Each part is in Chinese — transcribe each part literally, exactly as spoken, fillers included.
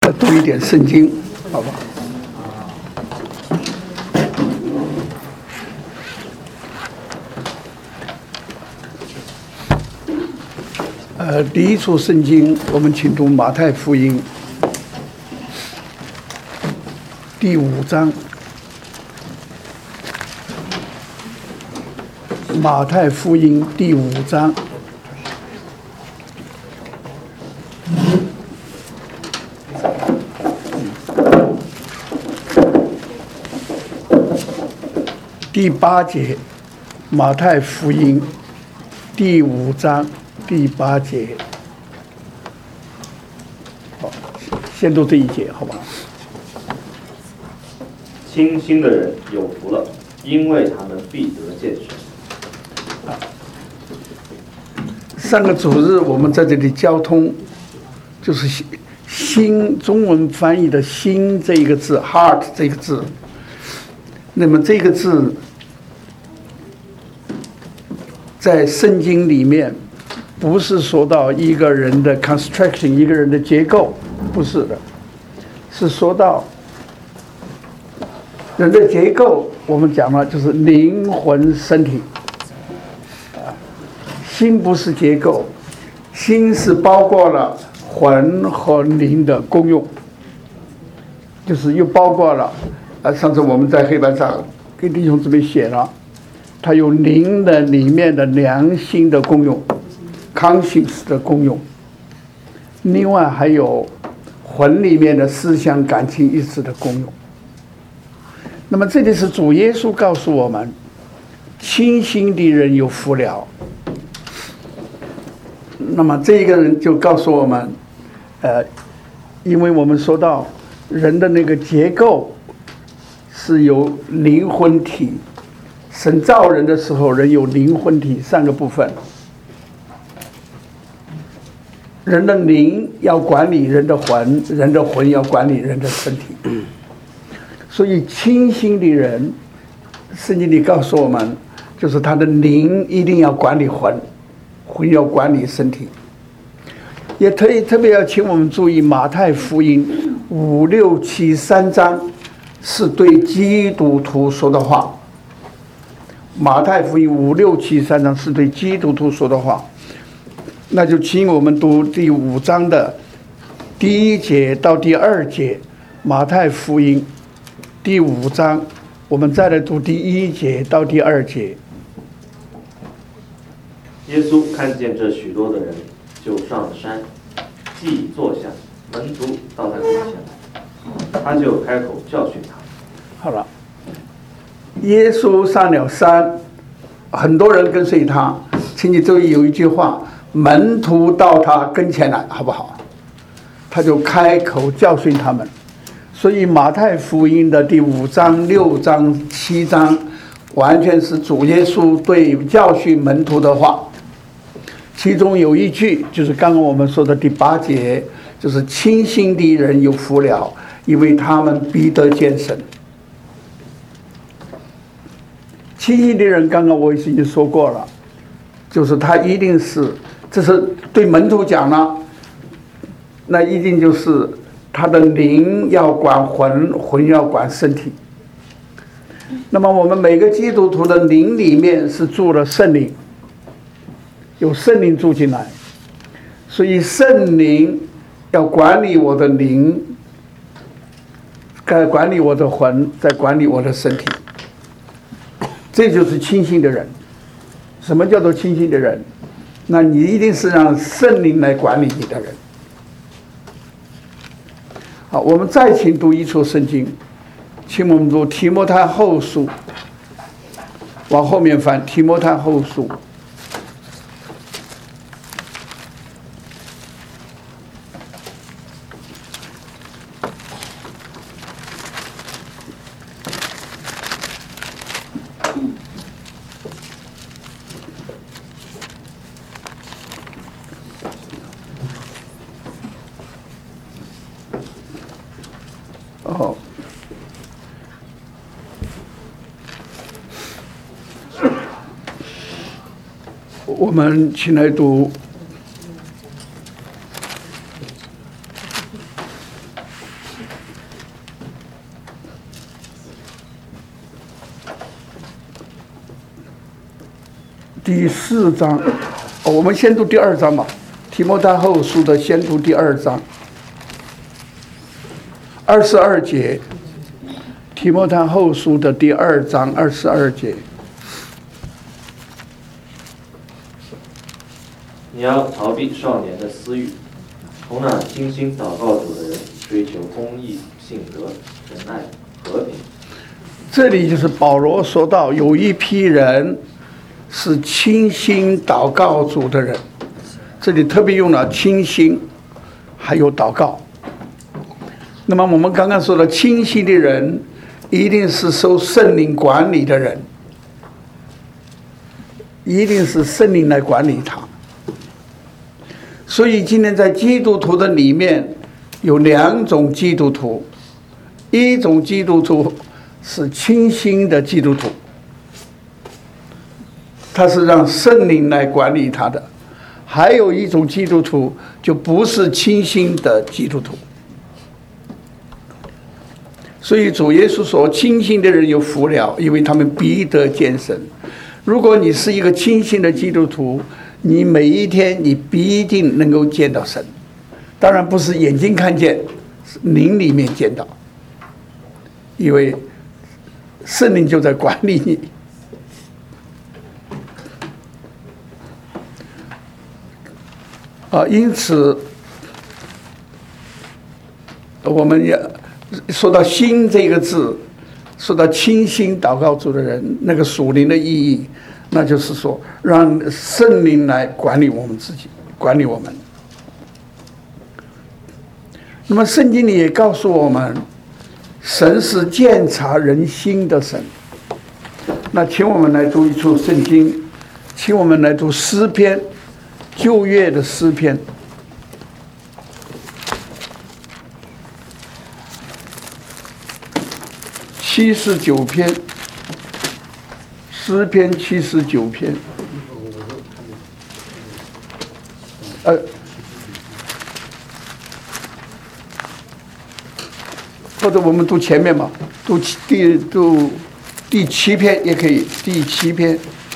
读一点圣经，好吧？呃，第一处圣经，我们请读马太福音第五章。马太福音第五章。第八节，马太福音第五章第八节。好，先读这一节，好吧？ 清心的人有福了，因为他们必得见神。 上个主日我们在这里交通，就是心，中文翻译的心这一个字 ，heart 这个字。那么这个字在圣经里面不是说到一个人的 construction， 一个人的结构，不是的，是说到人的结构。我们讲了就是灵魂身体，啊，心不是结构，心是包括了魂和灵的功用，就是又包括了。啊，上次我们在黑板上给弟兄姊妹写了，它有灵的里面的良心的功用 ，conscience 的功用，另外还有魂里面的思想、感情、意志的功用。那么这里是主耶稣告诉我们，清心的人有福了。那么这一个人就告诉我们，呃，因为我们说到人的那个结构是由灵魂体，神造人的时候，人有灵魂体三个部分，人的灵要管理人的魂，人的魂要管理人的身体。所以清心的人，圣经里告诉我们，就是他的灵一定要管理魂，魂要管理身体。也特特别要请我们注意，马太福音五六七三章是对基督徒说的话。马太福音五六七三章是对基督徒说的话，那就请我们读第五章的第一节到第二节。马太福音第五章，我们再来读第一节到第二节。 耶稣看见这许多的人，就上了山，既坐下，门徒到他跟前来，他就开口教训他。 好了，耶稣上了山，很多人跟随他。请你注意有一句话，门徒到他跟前来，好不好？他就开口教训他们。所以马太福音的第五章、六章、七章，完全是主耶稣对教训门徒的话。其中有一句就是刚刚我们说的第八节，就是清心的人有福了，因为他们必得见神。清心的人，刚刚我已经说过了，就是他一定是，这是对门徒讲了，那一定就是他的灵要管魂，魂要管身体。那么我们每个基督徒的灵里面是住了圣灵，有圣灵住进来，所以圣灵要管理我的灵，该管理我的魂，再管理我的身体。这就是清心的人。什么叫做清心的人？那你一定是让圣灵来管理你的人。好，我们再请读一处圣经，请我们读提摩太后书，往后面翻，提摩太后书。哦，我们请来读第四章，哦，我们先读第二章吧。提摩太后书的先读第二章，二十二节。提摩太后书的第二章二十二节。 你要逃避少年的私欲，同那精心祷告主的人追求公义、信德、仁爱、和平。 这里就是保罗说到，有一批人是倾心祷告主的人，这里特别用了倾心，还有祷告。那么我们刚刚说的倾心的人，一定是受圣灵管理的人，一定是圣灵来管理他。所以今天在基督徒的里面有两种基督徒，一种基督徒是倾心的基督徒，他是让圣灵来管理他的；还有一种基督徒就不是倾心的基督徒。所以主耶稣说，倾心的人有福了，因为他们必得见神。如果你是一个倾心的基督徒，你每一天你必定能够见到神，当然不是眼睛看见，是灵里面见到，因为圣灵就在管理你。啊，因此我们也说到心这个字，说到倾心祷告主的人，那个属灵的意义，那就是说让圣灵来管理我们自己，管理我们。那么圣经里也告诉我们，神是鉴察人心的神。那请我们来读一处圣经，请我们来读诗篇，旧约的诗篇。七十九篇，诗篇七十九篇，呃，或者我们读前面嘛，读第读第七篇也可以，第七篇，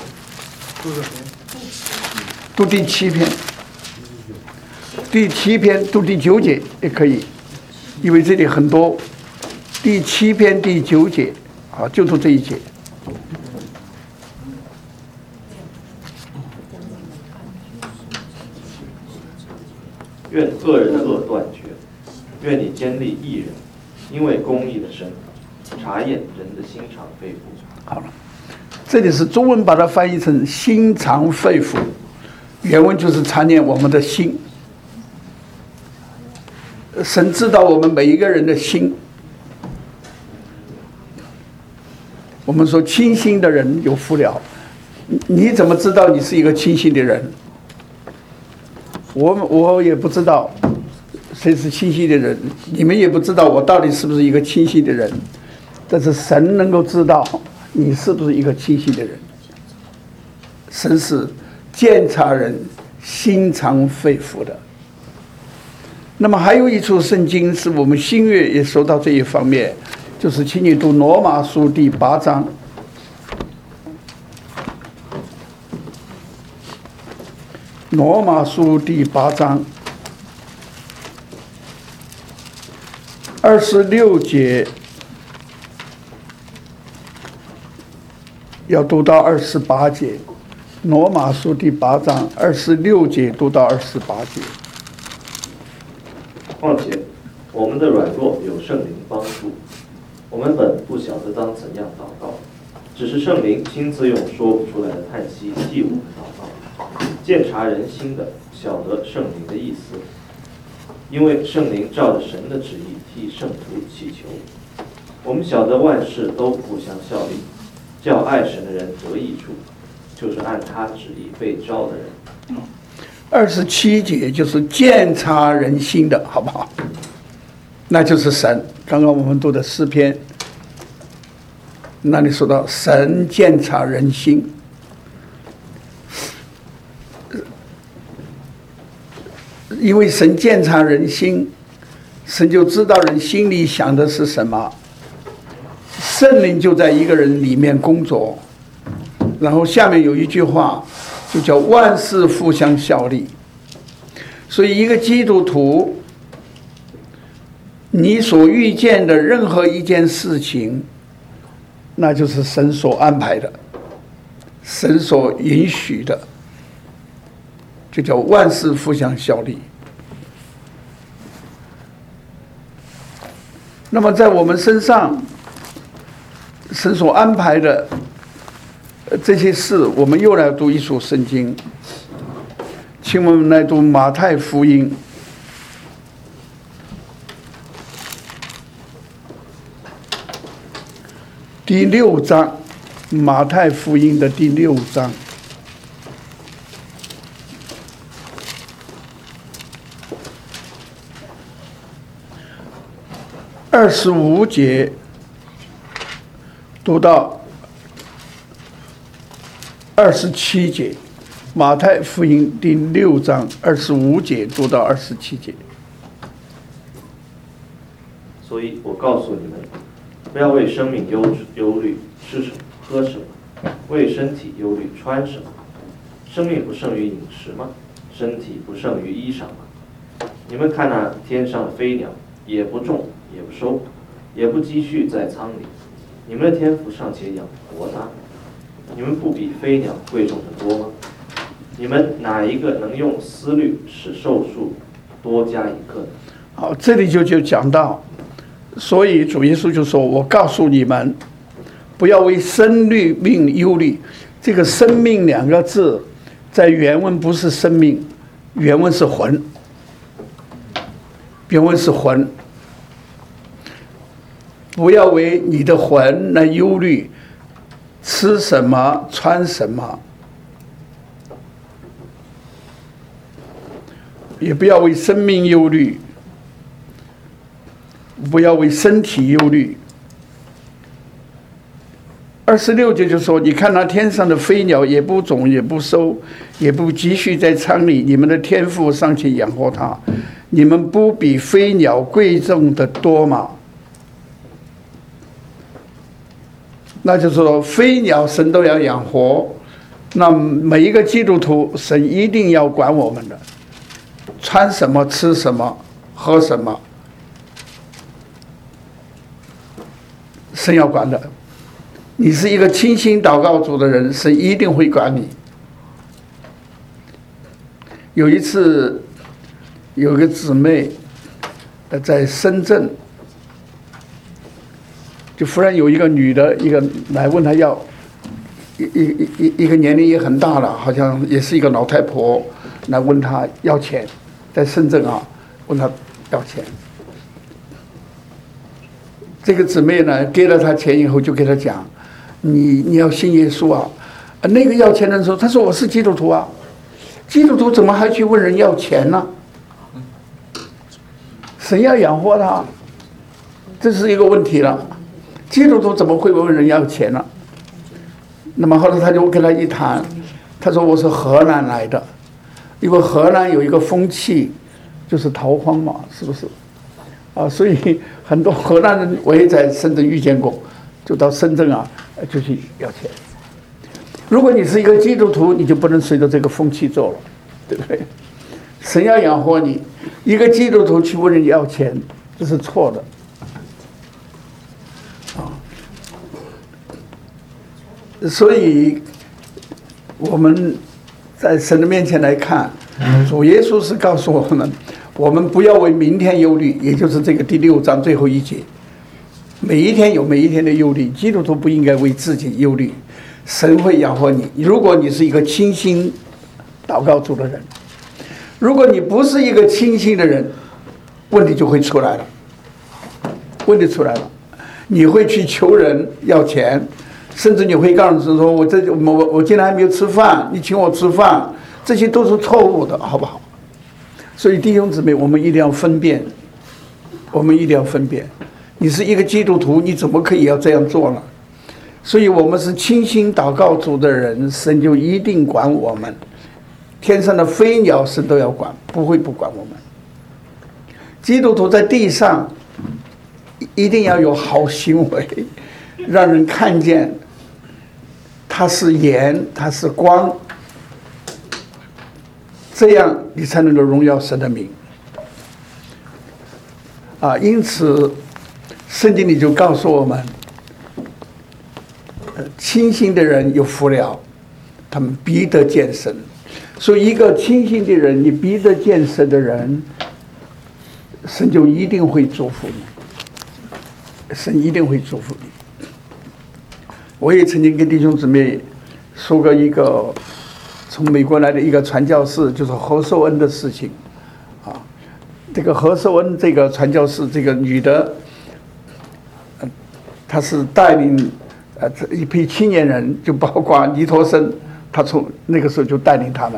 读第七篇，第七篇读第九节也可以，因为这里很多。第七篇第九节，啊，就读这一节。 愿恶人的恶断绝，愿你坚立义人，因为公义的神查验人的心肠肺腑。 好了，这里是中文把它翻译成心肠肺腑，原文就是查验我们的心。神知道我们每一个人的心。我们说清心的人有福了，你怎么知道你是一个清心的人？我我也不知道谁是清心的人，你们也不知道我到底是不是一个清心的人。但是神能够知道你是不是一个清心的人。神是鉴察人心肠肺腑的。那么还有一处圣经是我们新约也说到这一方面。就是请你读罗马书第八章，罗马书第八章二十六节，要读到二十八节。罗马书第八章二十六节读到二十八节。 况且，我们的软弱有圣灵帮助。我们本不晓得当怎样祷告，只是圣灵亲自用说不出来的叹息替我们祷告。鉴察人心的，晓得圣灵的意思，因为圣灵照着神的旨意替圣徒祈求。我们晓得万事都互相效力，叫爱神的人得益处，就是按他旨意被召的人。 二十七节就是鉴察人心的，好不好？那就是神。刚刚我们读的诗篇，那里说到神鉴察人心，因为神鉴察人心，神就知道人心里想的是什么。圣灵就在一个人里面工作，然后下面有一句话， 就叫万事互相效力。所以一个基督徒，你所遇见的任何一件事情，那就是神所安排的，神所允许的，就叫万事互相效力。那么在我们身上，神所安排的这些事，我们又来读一处圣经，请我们来读马太福音第六章，马太福音的第六章二十五节读到二十七节，马太福音第六章二十五节读到二十七节。 所以我告诉你们，不要为生命忧忧虑吃什么喝什么，为身体忧虑穿什么。生命不胜于饮食吗？身体不胜于衣裳吗？你们看那天上的飞鸟，也不种也不收，也不积蓄在仓里，你们的天父尚且养活它，你们不比飞鸟贵重的多吗？你们哪一个能用思虑使寿数多加一个呢？ 好，这里就就讲到，所以主耶稣就说：“我告诉你们，不要为生命忧虑。”这个“生命”两个字，在原文不是生命，原文是魂，原文是魂。不要为你的魂来忧虑，吃什么，穿什么，也不要为生命忧虑，不要为身体忧虑。二十六节就说：“你看那天上的飞鸟，也不种，也不收，也不积蓄在仓里，你们的天父尚且养活它，你们不比飞鸟贵重的多吗？”那就是说，飞鸟神都要养活，那每一个基督徒，神一定要管我们的，穿什么、吃什么、喝什么，神要管的。你是一个清心祷告主的人，神一定会管你。有一次，有个姊妹在深圳，就忽然有一个女的，一个来问她要，一一一一个年龄也很大了，好像也是一个老太婆，来问她要钱，在深圳啊，问她要钱。这个姊妹呢，给了她钱以后，就给她讲，你你要信耶稣啊。那个要钱的人说，他说我是基督徒啊，基督徒怎么还去问人要钱呢？神要养活他，这是一个问题了。基督徒怎么会问人要钱呢？那么后来他就跟他一谈，他说我是河南来的，因为河南有一个风气，就是逃荒嘛，是不是？啊，所以很多河南人我也在深圳遇见过，就到深圳啊，就去要钱。如果你是一个基督徒，你就不能随着这个风气做了，对不对？神要养活你，一个基督徒去问人要钱，这是错的。所以我们在神的面前来看，主耶稣是告诉我们，我们不要为明天忧虑，也就是这个第六章最后一节，每一天有每一天的忧虑，基督徒不应该为自己忧虑，神会养活你。如果你是一个清心祷告主的人，如果你不是一个清心的人，问题就会出来了，问题出来了，你会去求人要钱，甚至你会告诉说，我这我我我今天还没有吃饭，你请我吃饭，这些都是错误的，好不好？所以弟兄姊妹，我们一定要分辨，我们一定要分辨。你是一个基督徒，你怎么可以要这样做呢？所以我们是清心祷告主的人，神就一定管我们。天上的飞鸟神都要管，不会不管我们。基督徒在地上一定要有好行为，让人看见他是盐，他是光， 这样你才能够荣耀神的名。啊，因此圣经里就告诉我们，呃，清心的人有福了，他们必得见神。所以，一个清心的人，你必得见神的人，神就一定会祝福你，神一定会祝福你。我也曾经跟弟兄姊妹说过一个从美国来的一个传教士，就是何寿恩的事情。啊，这个何寿恩这个传教士，这个女的，呃，她是带领呃一批青年人，就包括尼托生，她从那个时候就带领他们。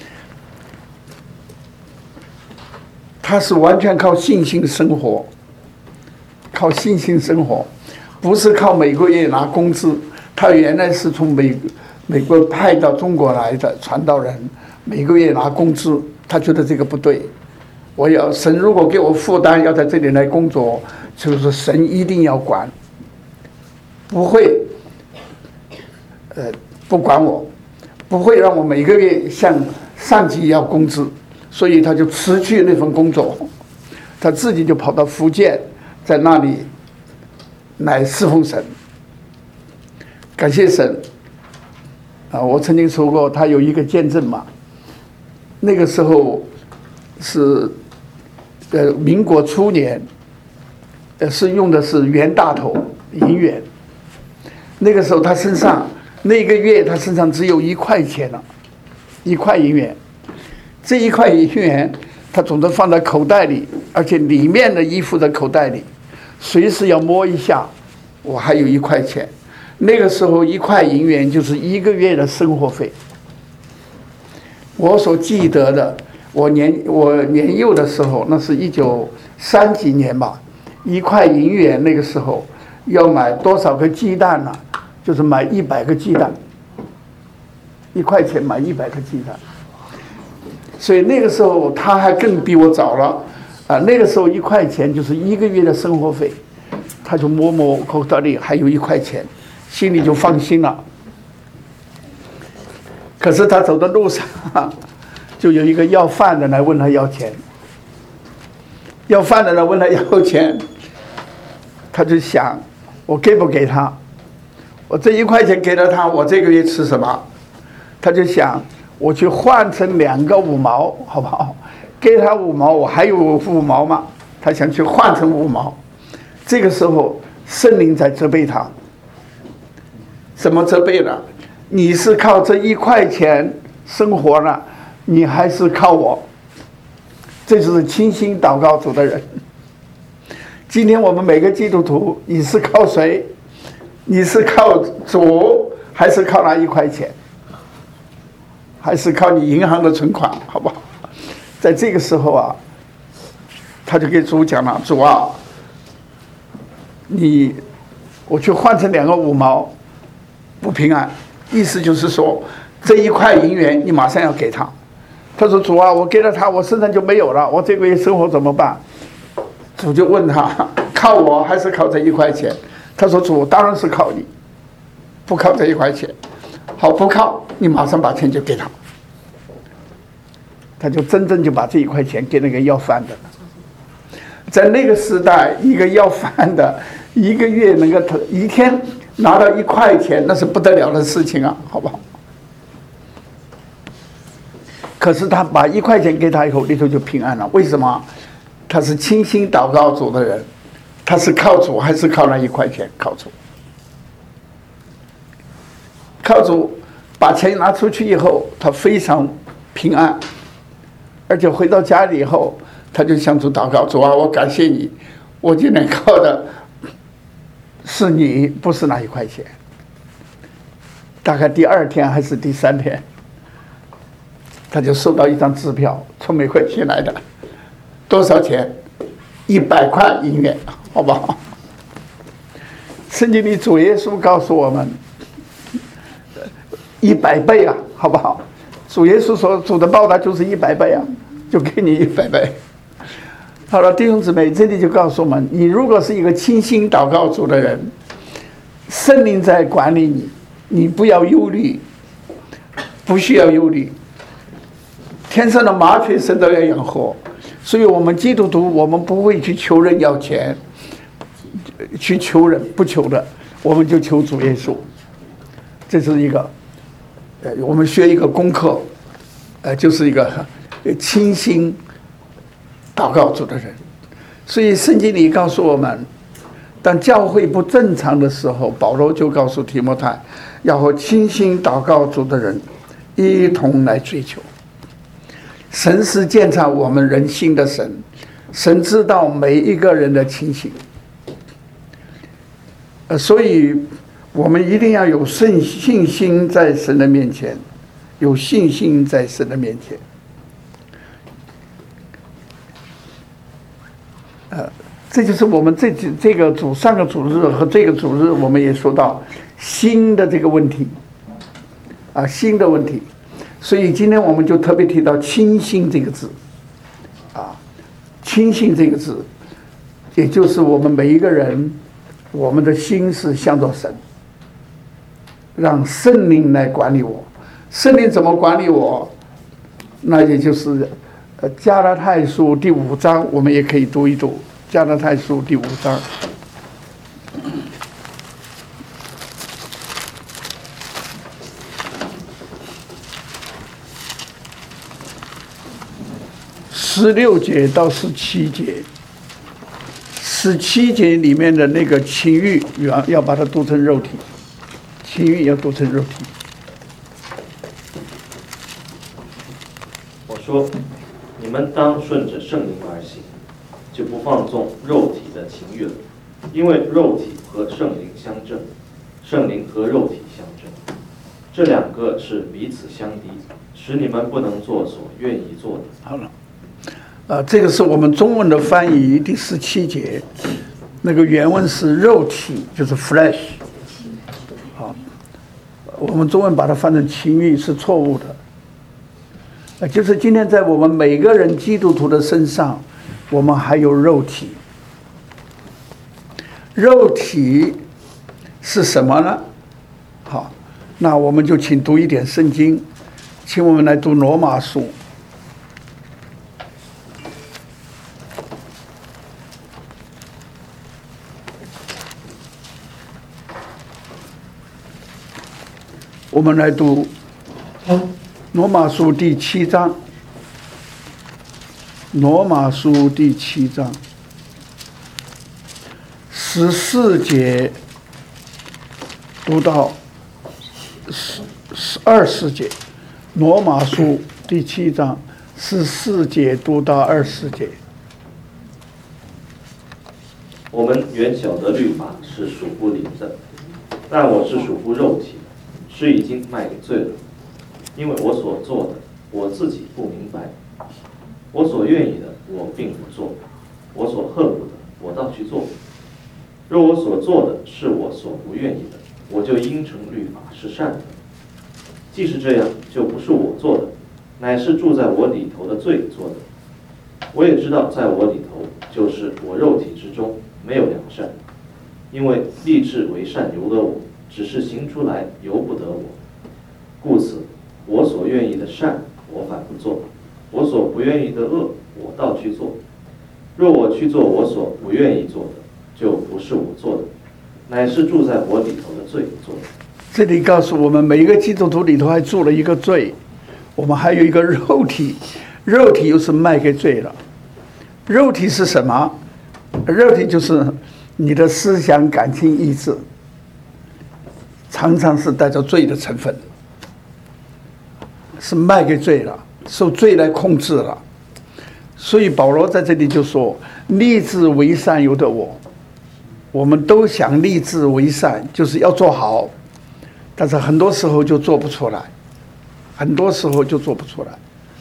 她是完全靠信心生活，靠信心生活，不是靠每个月拿工资。她原来是从美美国派到中国来的传道人，每个月拿工资，她觉得这个不对。我要神如果给我负担，要在这里来工作，就是神一定要管，不会，呃，不管我，不会让我每个月向上级要工资，所以他就辞去那份工作，他自己就跑到福建，在那里来侍奉神。感谢神啊！我曾经说过，他有一个见证嘛，那个时候是呃民国初年，呃是用的是袁大头银元，那个时候他身上那个月他身上只有一块钱了，一块银元，这一块银元他总是放在口袋里，而且里面的衣服的口袋里，随时要摸一下，我还有一块钱。那个时候一块银元就是一个月的生活费。我所记得的，我年我年幼的时候，那是一九三几年吧，一块银元那个时候要买多少个鸡蛋呢？就是买一百个鸡蛋，一块钱买一百个鸡蛋。所以那个时候他还更比我早了啊！那个时候一块钱就是一个月的生活费，他就摸摸口袋里还有一块钱。心里就放心了。可是他走的路上，就有一个要饭的来问他要钱，要饭的来问他要钱，他就想，我给不给他？我这一块钱给了他，我这个月吃什么？他就想，我去换成两个五毛，好不好？给他五毛，我还有五毛嘛？他想去换成五毛。这个时候，圣灵在责备他。怎么责备了？你是靠这一块钱生活呢，你还是靠我？这就是清心祷告主的人。今天我们每个基督徒，你是靠谁？你是靠主，还是靠那一块钱？还是靠你银行的存款？好不好？在这个时候啊，他就给主讲了：主啊，你我去换成两个五毛。不平安，意思就是说，这一块银元你马上要给他。他说：“主啊，我给了他，我身上就没有了，我这个月生活怎么办？”主就问他：“靠我还是靠这一块钱？”他说：“主，当然是靠你，不靠这一块钱。好，不靠，你马上把钱就给他。”他就真正就把这一块钱给那个要饭的。在那个时代，一个要饭的，一个月能够一天拿到一块钱，那是不得了的事情啊，好不好？可是他把一块钱给他以后，里头就平安了。为什么？他是清心祷告主的人，他是靠主还是靠那一块钱？靠主。靠主把钱拿出去以后，他非常平安，而且回到家里以后，他就向主祷告：主啊，我感谢你，我今天靠的是你，不是那一块钱。大概第二天还是第三天，他就收到一张支票，从美国寄来的，多少钱？一百块银元，好不好？圣经里主耶稣告诉我们，一百倍啊，好不好？主耶稣说主的报答就是一百倍啊，就给你一百倍。好了，弟兄姊妹，这里就告诉我们，你如果是一个清心祷告主的人，圣灵在管理你，你不要忧虑，不需要忧虑。 天上的麻雀神都要养活，所以我们基督徒，我们不会去求人要钱，去求人不求的，我们就求主耶稣。这是一个，呃，我们学一个功课，呃，就是一个倾心祷告主的人。所以圣经里告诉我们，当教会不正常的时候，保罗就告诉提摩太，要和倾心祷告主的人一同来追求。神是鉴察我们人心的神，神知道每一个人的情形，呃，所以我们一定要有信信心在神的面前，有信心在神的面前。呃，这就是我们这这个主上个主日和这个主日，我们也说到心的这个问题，啊，心的问题。所以今天我们就特别提到倾心这个字，啊，倾心这个字，也就是我们每一个人，我们的心是向着神，让圣灵来管理我。圣灵怎么管理我？那也就是呃加拉太书第五章，我们也可以读一读加拉太书第五章。十六节到十七节，十七节里面的那个情欲，要要把它读成肉体，情欲要读成肉体。 我说，你们当顺着圣灵而行，就不放纵肉体的情欲了，因为肉体和圣灵相争，圣灵和肉体相争，这两个是彼此相敌，使你们不能做所愿意做的。 好了。啊，这个是我们中文的翻译，第十七节，那个原文是肉体，就是 flesh， 好，我们中文把它翻成情欲是错误的，啊，就是今天在我们每个人基督徒的身上，我们还有肉体，肉体是什么呢？好，那我们就请读一点圣经，请我们来读罗马书。我们来读罗马书第七章，罗马书第七章十四节读到十十二十节，罗马书第七章十四节读到二十节。 我们原晓得律法是属乎灵的，但我是属乎肉体，是已经卖给罪了。因为我所做的，我自己不明白；我所愿意的，我并不做；我所恨恶的，我倒去做。若我所做的是我所不愿意的，我就应承律法是善的。既是这样，就不是我做的，乃是住在我里头的罪做的。我也知道，在我里头，就是我肉体之中没有良善，因为立志为善由得我，只是行出来由不得我。故此，我所愿意的善，我反不做；我所不愿意的恶，我倒去做。若我去做我所不愿意做的，就不是我做的，乃是住在我里头的罪做的。 这里告诉我们，每一个基督徒里头还住了一个罪，我们还有一个肉体，肉体又是卖给罪了。肉体是什么？肉体就是你的思想、感情、意志，常常是带着罪的成分，是卖给罪了，受罪来控制了。所以保罗在这里就说：“立志为善由得我。”我们都想立志为善，就是要做好，但是很多时候就做不出来，很多时候就做不出来。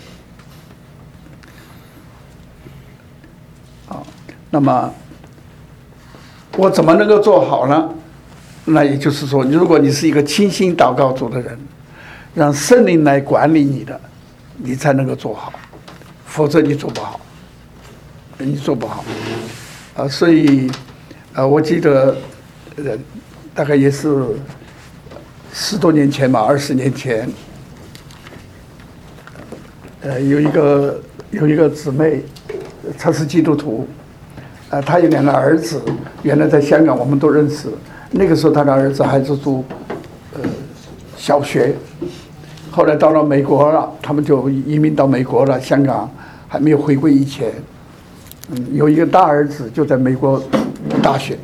啊，那么我怎么能够做好呢？那也就是说，如果你是一个倾心祷告主的人，让圣灵来管理你的，你才能够做好，否则你做不好，你做不好。啊，所以，啊，我记得，呃，大概也是十多年前吧，二十年前， 呃，有一个有一个姊妹，她是基督徒，呃，她有两个儿子，原来在香港我们都认识。那个时候她的儿子还是读呃小学，后来到了美国了，他们就移民到美国了。香港还没有回归以前，嗯，有一个大儿子就在美国读大学，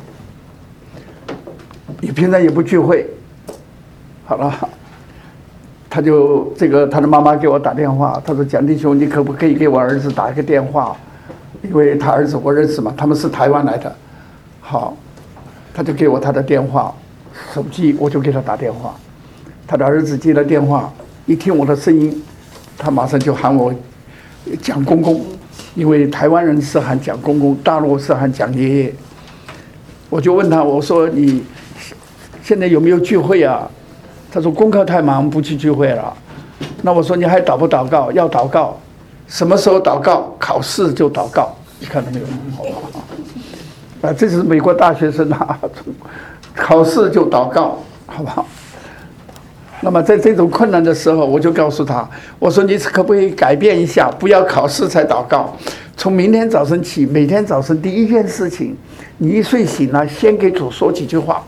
你平常也不聚会，好了。他就这个，他的妈妈给我打电话，他说：“蒋弟兄，你可不可以给我儿子打一个电话？因为他儿子我认识嘛，他们是台湾来的。”好，他就给我他的电话，手机我就给他打电话。他的儿子接了电话，一听我的声音，他马上就喊我蒋公公，因为台湾人是喊蒋公公，大陆是喊蒋爷爷。我就问他，我说：“你现在有没有聚会啊？”他说功课太忙不去聚会了。那我说你还祷不祷告？要祷告，什么时候祷告？考试就祷告。你看到没有？啊，这是美国大学生啊，考试就祷告，好不好？那么在这种困难的时候，我就告诉他，我说你可不可以改变一下，不要考试才祷告？从明天早晨起，每天早晨第一件事情，你一睡醒了，先给主说几句话。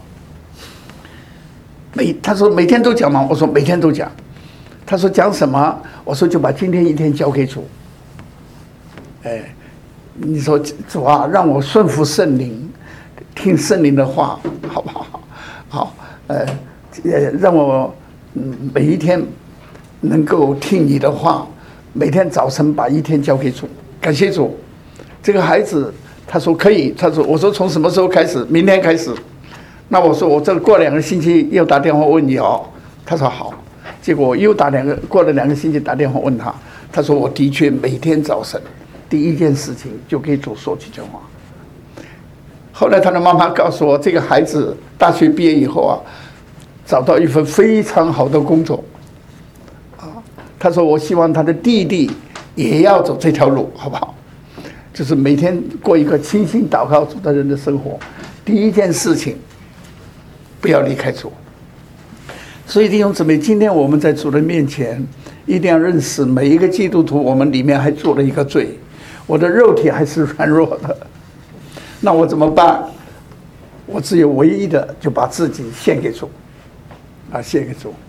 每他说每天都讲吗？我说每天都讲。他说讲什么？我说就把今天一天交给主。哎，你说主啊，让我顺服圣灵，听圣灵的话，好不好？好，呃，让我嗯每一天能够听你的话，每天早晨把一天交给主，感谢主。这个孩子他说可以，他说我说从什么时候开始？明天开始。那我说我这过两个星期又打电话问你哦，他说好，结果又打两个过了两个星期打电话问他，他说我的确每天早晨第一件事情就给主说几句话。后来他的妈妈告诉我，这个孩子大学毕业以后啊，找到一份非常好的工作，啊，他说我希望他的弟弟也要走这条路，好不好？就是每天过一个清心祷告主的人的生活，第一件事情。不要离开主。所以弟兄姊妹，今天我们在主的面前，一定要认识每一个基督徒，我们里面还做了一个罪，我的肉体还是软弱的，那我怎么办？我只有唯一的，就把自己献给主，啊，献给主。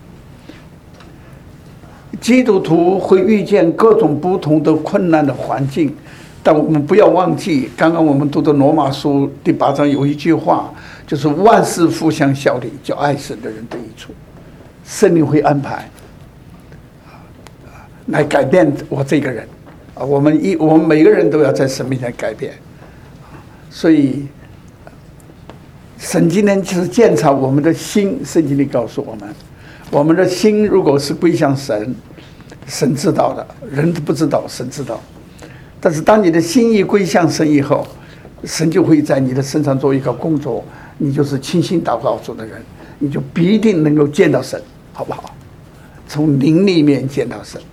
基督徒会遇见各种不同的困难的环境，但我们不要忘记，刚刚我们读的罗马书第八章有一句话，就是万事互相效力，叫爱神的人得益处。圣灵会安排来改变我这个人啊，我们一我们每个人都要在神面前改变。所以神今天就是检查我们的心，圣经里告诉我们，我们的心如果是归向神，神知道的，人不知道，神知道。但是当你的心意归向神以后，神就会在你的身上做一个工作，你就是清心祷告主的人，你就必定能够见到神，好不好？从灵里面见到神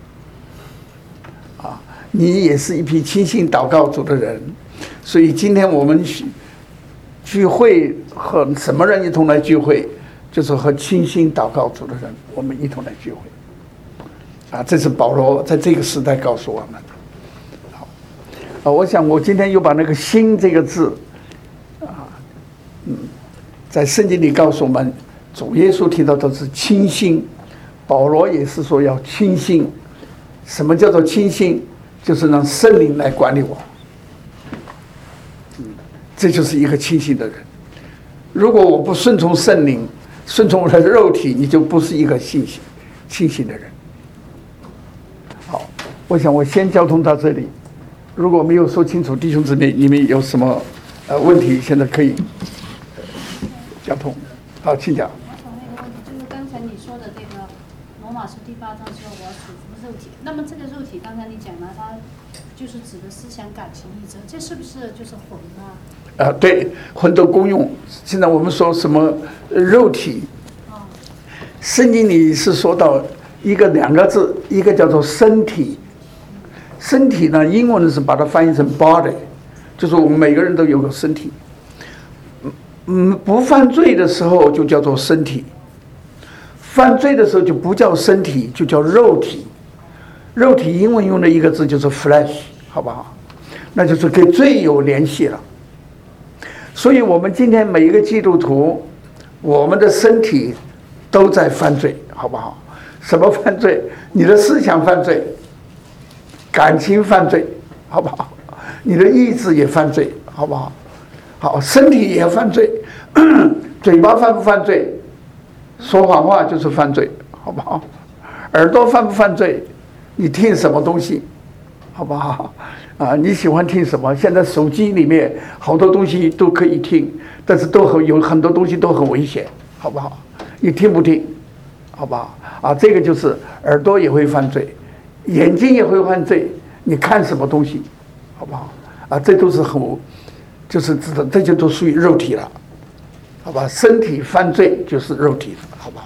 啊，你也是一批清心祷告主的人。所以今天我们聚会和什么人一同来聚会，就是和清心祷告主的人我们一同来聚会啊，这是保罗在这个时代告诉我们。好啊，我想我今天又把那个心这个字啊，嗯，在圣经里告诉我们，主耶稣提到的是清心，保罗也是说要清心。什么叫做清心？就是让圣灵来管理我。嗯，这就是一个清心的人。如果我不顺从圣灵，顺从我的肉体，你就不是一个清醒清醒的人。好，我想我先交通到这里。如果没有说清楚，弟兄姊妹，你们有什么呃问题，现在可以、呃、交通。好，请讲。 我想问一个问题，就是刚才你说的这个罗马书第八章说我要属服肉体，那么这个肉体刚才你讲了，它就是指的思想、感情、意志，这是不是就是魂啊？ 啊、呃，对，魂的功用。现在我们说什么肉体？哦，圣经里是说到一个两个字，一个叫做身体。身体呢，英文是把它翻译成 body， 就是我们每个人都有个身体。嗯，不犯罪的时候就叫做身体，犯罪的时候就不叫身体，就叫肉体。 肉体英文用的一个字就是 flesh， 好不好？那就是跟罪有联系了。所以我们今天每一个基督徒，我们的身体都在犯罪，好不好？什么犯罪？你的思想犯罪，感情犯罪，好不好？你的意志也犯罪，好不好？好，身体也犯罪，嘴巴犯不犯罪？说谎话就是犯罪，好不好？耳朵犯不犯罪？你听什么东西，好不好？啊，你喜欢听什么？现在手机里面好多东西都可以听，但是都很有很多东西都很危险，好不好？你听不听？好不好？啊，这个就是耳朵也会犯罪，眼睛也会犯罪。你看什么东西，好不好？啊，这都是很，就是这这就都属于肉体了，好吧？身体犯罪就是肉体，好不好？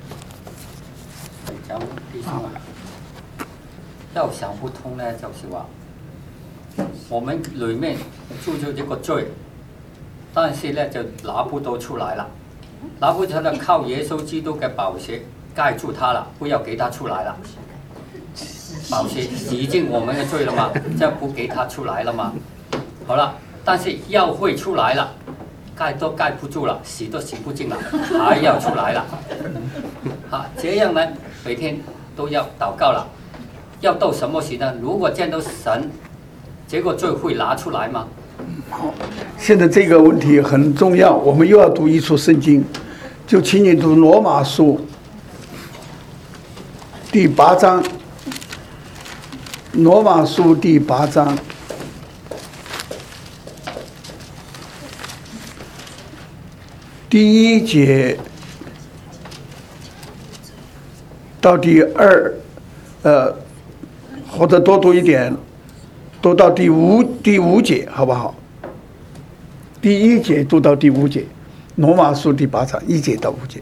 讲弟兄啊，要想不通呢，就是話我們裏面住咗一個罪，但是呢就拿不到出來了，拿不出來靠耶穌基督嘅寶血蓋住它了，不要給它出來了。寶血洗淨我們嘅罪了嘛，就不給它出來了嘛。好了，但是要會出來了，蓋都蓋不住了，洗都洗不淨了，還要出來了。好，這樣呢，每天都要禱告了。要到什麼時呢？如果見到神，這個罪會拿出來嗎？ 好，現在這個問題很重要，我們又要讀一處聖經，就請你讀羅馬書第八章。羅馬書第八章。第一節到第二，呃，或者多讀一點，讀到第五第五節，好不好？第一節讀到第五節，羅馬書第八章一節到五節。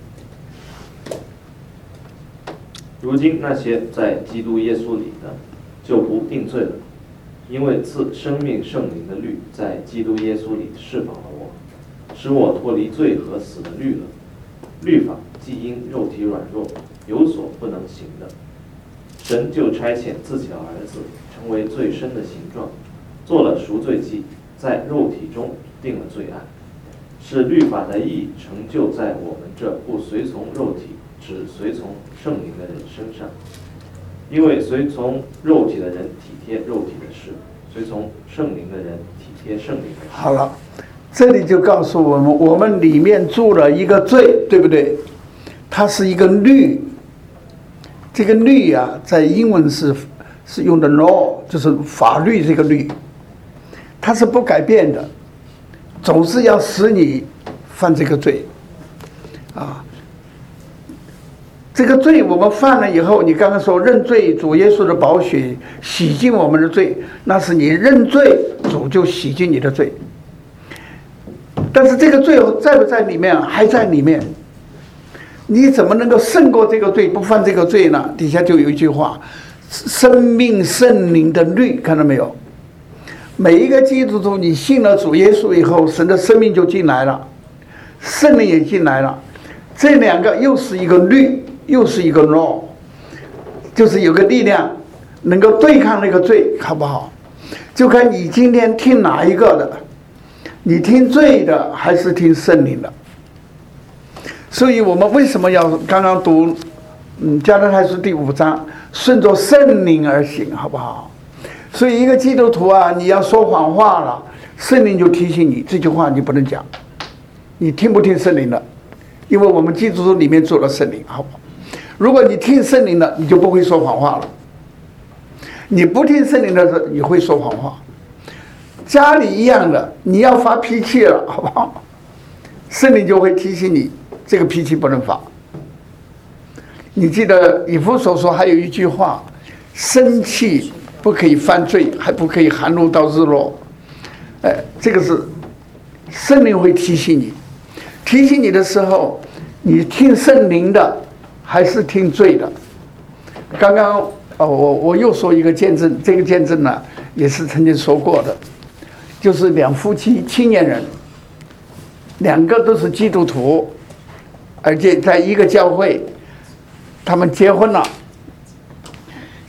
如今那些在基督耶穌裡的，就不定罪了，因為賜生命聖靈的律在基督耶穌裡釋放了我。使我脫離罪和死的律了。律法既因肉體軟弱有所不能行的，神就差遣自己的兒子成為最深的形狀，做了贖罪祭，在肉體中定了罪案，使律法的義成就在我們這不隨從肉體只隨從聖靈的人身上。因為隨從肉體的人體貼肉體的事，隨從聖靈的人體貼聖靈的事。 好了。這裡就告訴我們，我們裡面住了一個罪，對不對？它是一個律，這個律啊，在英文是是用的 law， 就是法律這個律，它是不改變的，總是要使你犯這個罪，啊，這個罪我們犯了以後，你剛剛說認罪，主耶穌的寶血洗淨我們的罪，那是你認罪，主就洗淨你的罪。但是這個罪在不在裡面？還在裡面。你怎麼能夠勝過這個罪，不犯這個罪呢？底下就有一句話：生命聖靈的律，看到沒有？每一個基督徒，你信了主耶穌以後，神的生命就進來了，聖靈也進來了。這兩個又是一個律，又是一個 law， 就是有個力量能夠對抗那個罪，好不好？就看你今天聽哪一個的。你聽罪的還是聽聖靈的？所以我們為什麼要剛剛讀嗯加拉太書第五章，順着聖靈而行，好不好？所以一個基督徒啊，你要說謊話了，聖靈就提醒你這句話你不能講，你聽不聽聖靈的？因為我們基督徒裡面住了聖靈，好不好？如果你聽聖靈的，你就不會說謊話了。你不聽聖靈的時候，你會說謊話。家裡一樣的，你要發脾氣了，好不好？聖靈就會提醒你，這個脾氣不能發。你記得以弗所說還有一句話：生氣不可以犯罪，還不可以含怒到日落。哎，這個是聖靈會提醒你，提醒你的時候，你聽聖靈的還是聽罪的？剛剛哦，我我又說一個見證，這個見證呢，也是曾經說過的。就是兩夫妻青年人，兩個都是基督徒，而且在一個教會，他們結婚了。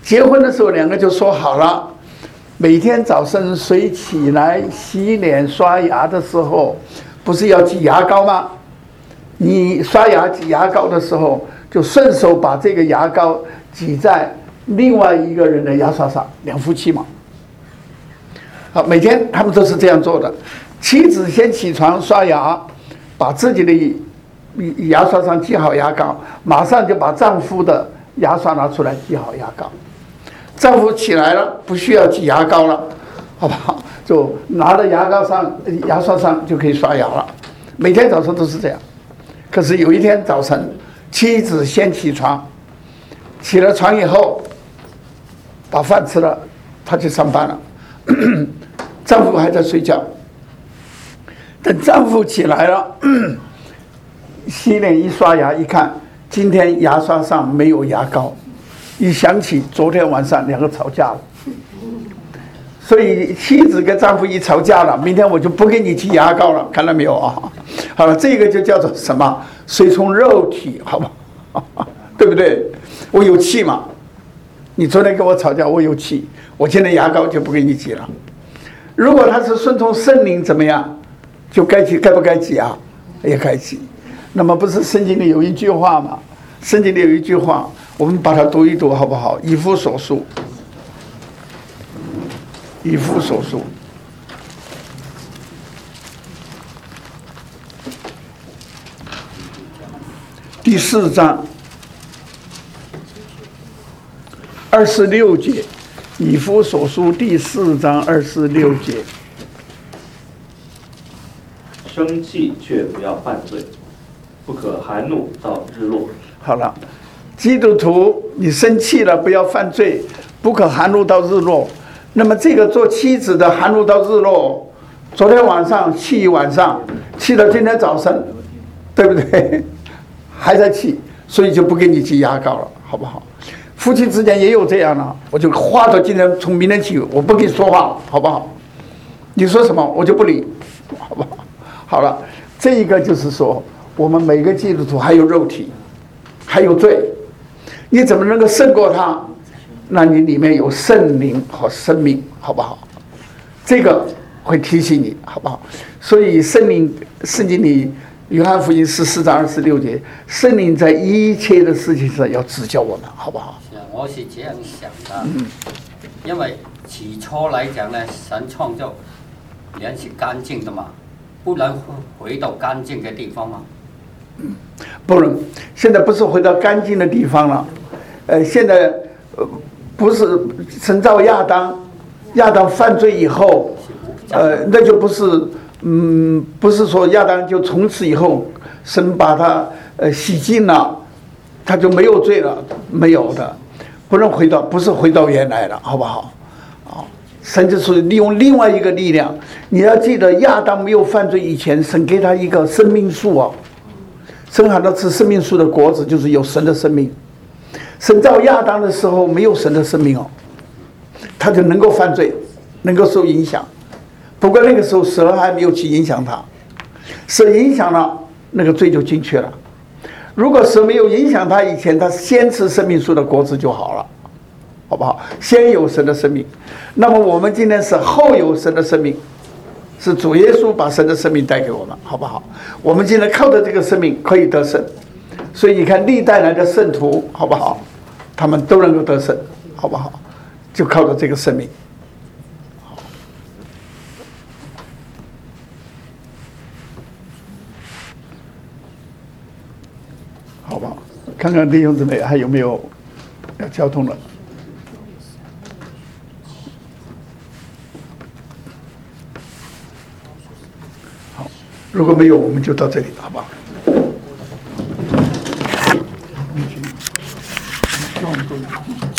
结婚的时候两个就说好了，每天早晨谁起来洗脸刷牙的时候，不是要挤牙膏吗？你刷牙挤牙膏的时候，就顺手把这个牙膏挤在另外一个人的牙刷上，两夫妻嘛。好，每天他们都是这样做的。妻子先起床刷牙，把自己的牙刷上挤好牙膏，马上就把丈夫的牙刷拿出来挤好牙膏。丈夫起来了，不需要挤牙膏了，好不好？就拿着牙膏上牙刷上就可以刷牙了。每天早上都是这样。可是有一天早晨，妻子先起床，起了床以后，把饭吃了，她去上班了。丈夫还在睡觉。等丈夫起来了，洗脸一刷牙一看，今天牙刷上没有牙膏，一想起昨天晚上两个吵架了，所以妻子跟丈夫一吵架了，明天我就不给你挤牙膏了，看到没有啊？好了，这个就叫做什么？随从肉体，好吧？对不对？我有气嘛？你昨天跟我吵架，我有气，我现在牙膏就不给你挤了。如果他是顺从圣灵，怎么样？就该挤，该不该挤啊？也该挤。那么不是圣经里有一句话吗？圣经里有一句话，我们把它读一读好不好？以弗所书，以弗所书第四章二十六节，以弗所书第四章二十六节。 生气却不要犯罪，不可含怒到日落。 好了，基督徒，你生气了不要犯罪，不可含怒到日落。那么这个做妻子的含怒到日落，昨天晚上气一晚上，气到今天早晨，对不对？还在气，所以就不给你挤牙膏了，好不好？夫妻之间也有这样的，我就话到今天，从明天起我不跟你说话了，好不好？你说什么我就不理，好不好？好了，这一个就是说，我们每个基督徒还有肉体，还有罪，你怎么能够胜过他？那你里面有圣灵和生命，好不好？这个会提醒你，好不好？所以圣灵，圣经里约翰福音十四章二十六节，圣灵在一切的事情上要指教我们，好不好？ 是啊，我是这样想的，嗯、因为起初来讲呢，神创造人是干净的嘛。不能回到干净的地方吗？ 嗯，不能。现在不是回到干净的地方了，呃，现在呃不是神造亚当，亚当犯罪以后，呃，那就不是，嗯，不是说亚当就从此以后神把他呃洗净了，他就没有罪了，没有的，不能回到，不是回到原来了，好不好？神就是利用另外一个力量，你要记得，亚当没有犯罪以前，神给他一个生命树哦，神喊他吃生命树的果子，就是有神的生命。神造亚当的时候没有神的生命哦，他就能够犯罪，能够受影响。不过那个时候蛇还没有去影响他，蛇影响了，那个罪就进去了。如果蛇没有影响他以前，他先吃生命树的果子就好了。好不好？先有神的生命，那么我们今天是后有神的生命，是主耶稣把神的生命带给我们，好不好？我们今天靠着这个生命可以得胜，所以你看历代来的圣徒，好不好？他们都能够得胜，好不好？就靠着这个生命。好吧，看看弟兄姊妹还有没有要交通的。如果没有，我们就到这里，好不好？希望各位。